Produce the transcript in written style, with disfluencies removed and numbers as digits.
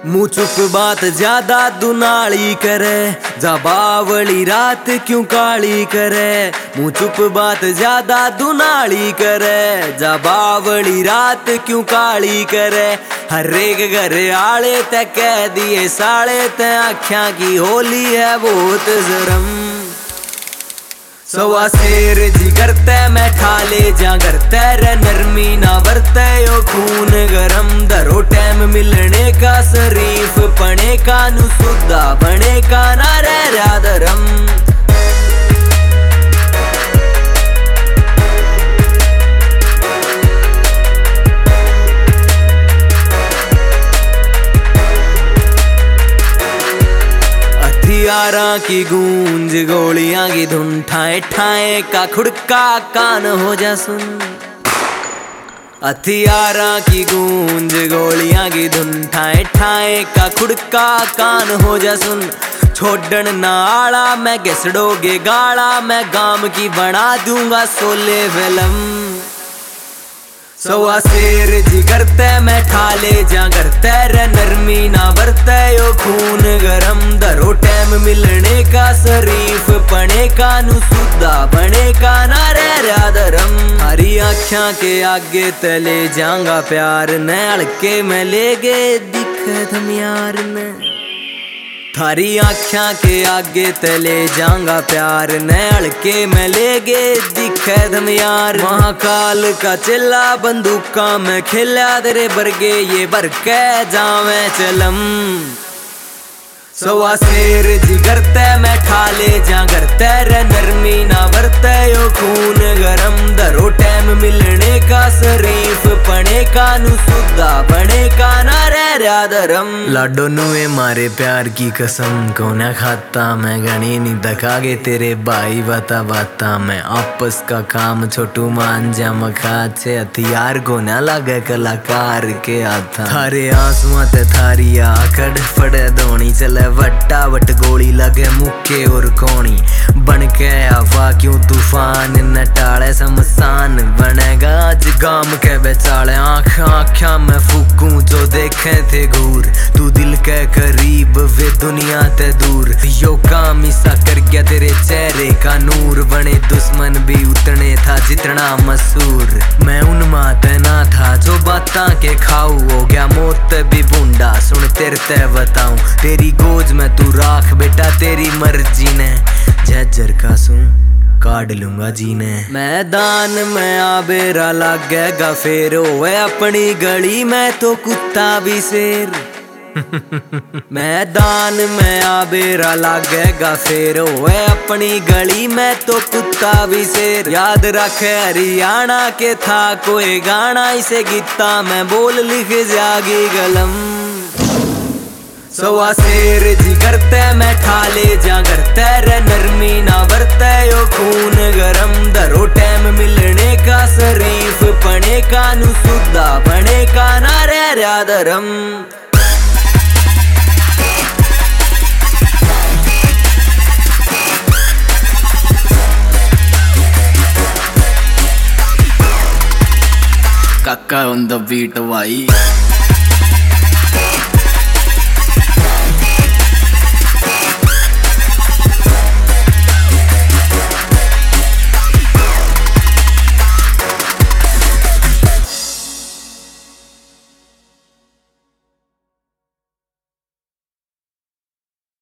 मुँह चुप बात ज्यादा दुनाली करे, जा बावली रात क्यों काली करे। मुँह चुप बात ज्यादा दुनाली करे, जा बावली रात क्यों काली करे। हर एक घर आले ते कह दिए साले ते आख्या की होली है बहुत जरम। सवा शेर जी करते मैं ठाले जा करते रे नरमी ना बरते यो खून गरम। धरो टाइम मिलने का शरीफ पने का नु सुद्धा बने का ना रह धरम। हथियारा की गूंज गोलियां की धुन ठाए ठाए का खुड़का कान हो जा सुन। हथियारा की गूंज गोलियां की धुन ठाए ठाए का खुड़का कान हो जा सुन। छोड़न नाला मैं घिसड़ोगे गाला, मैं गाम की बना दूंगा सोले फिल्म। सवा शेर जी करते मैं ठाले जा करते रे नरमी ना बरते यो खून गरम। धरो टाइम मिलने का शरीफ पने का नु सुद्धा बने का ना रह धरम। हरी आख्या के आगे तले जाऊंगा प्यार न हल्के में ले गए दिख धमियार ने। थारी आख्या के आगे तले जाऊंगा प्यार न हल्के में ले गे दिखे धमियार। महाकाल का चिल्ला बंदूका में खिला तेरे बरगे ये बरके जावे चलम। सवा शेर जी करते मैं ठाले जा करते रे नरमी ना बरते यो खून गरम। धरो टाइम मिलने का शरीफ पने का नु सुद्धा बने का ना रह धरम। लाडो नुए मारे प्यार की कसम कोना खाता मैं गणी नहीं दखागे तेरे भाई बाता बाता मैं। आपस का काम छोटू मान जा मखा छे हथियार को ना लगे कलाकार के हाथा। थारे आंसुआ ते थारी आकड़ फड़े धोनी चले वट्टा वट गोली लगे मुक्के और कोणी। बन के हवा क्यों तूफान न टाले शमशान बनेगा आज गाम के बेचाले। आँख आँख्या में फूकूं जो देखे थे घूर, तू दिल के करीब वे दुनिया ते दूर। यो काम ईसा कर गया तेरे चेहरे का नूर, बने दुश्मन भी उतने था जितना मशहूर। मैं उन माते ना था जो बाता के खाऊ, हो गया मौत भी बूंदा सुन तेरे ते बताऊं। तेरी गोज में तू राख बेटा तेरी मर्जी ने, झज्जर का सू काट लूंगा जीने। मैदान में आबेरा लागेगा फेर होए अपनी गली में तो कुत्ता भी शेर। मैदान में आबेरा लागेगा फेर होए अपनी गली में तो कुत्ता भी शेर। याद रखे हरियाणा के था कोई गाना इसे गीता में बोल लिख जागी कलम। सवा शेर जी करते मैं ठाले जा करते रे नरमी ना बरते यो खून गरम। धरो टाइम मिलने का शरीफ पने का नु सुद्धा बने का ना रह धरम। काका on the beat भाई।